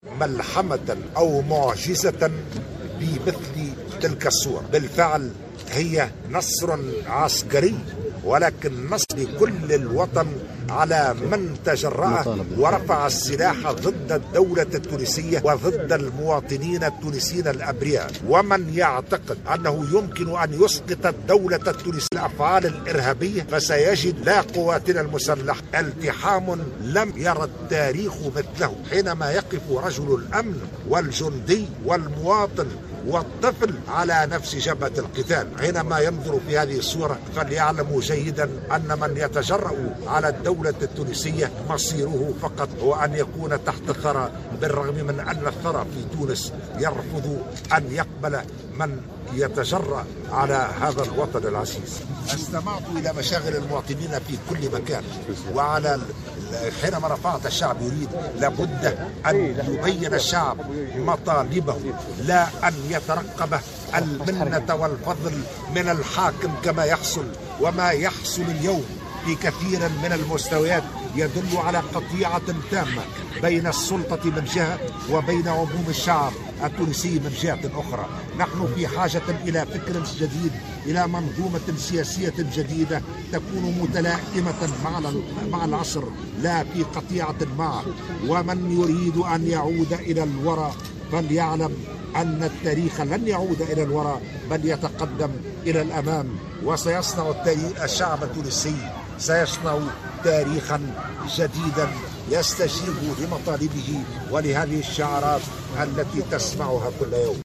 ملحمة أو معجزة بمثل تلك الصور. بالفعل هي نصر عسكري، ولكن نصر لكل الوطن على من تجرأ ورفع السلاح ضد الدولة التونسية وضد المواطنين التونسيين الأبرياء. ومن يعتقد أنه يمكن أن يسقط الدولة التونسية الأفعال الإرهابية فسيجد لا قواتنا المسلحة التحام لم يرى التاريخ مثله، حينما يقف رجل الأمن والجندي والمواطن والطفل على نفس جبهة القتال. حينما ينظر في هذه الصورة فليعلموا جيدا أن من يتجرأ على الدولة التونسية مصيره فقط هو أن يكون تحت ثرى، بالرغم من أن الثرى في تونس يرفض أن يقبل من يتجرأ على هذا الوطن العزيز. استمعت إلى مشاغل المواطنين في كل مكان، وعلى حينما رفعت الشعب يريد لابد أن يبين الشعب مطالبه، لا أن يترقب المنة والفضل من الحاكم كما يحصل. وما يحصل اليوم في كثير من المستويات يدل على قطيعة تامة بين السلطة من جهة وبين عموم الشعب التونسي من جهة أخرى. نحن في حاجة إلى فكر جديد، إلى منظومة سياسية جديدة تكون متلائمة مع العصر، لا في قطيعة معه. ومن يريد أن يعود إلى الوراء فليعلم أن التاريخ لن يعود إلى الوراء بل يتقدم إلى الأمام، وسيصنع الشعب التونسي سيصنع تاريخا جديدا يستجيب لمطالبه ولهذه الشعارات التي تسمعها كل يوم.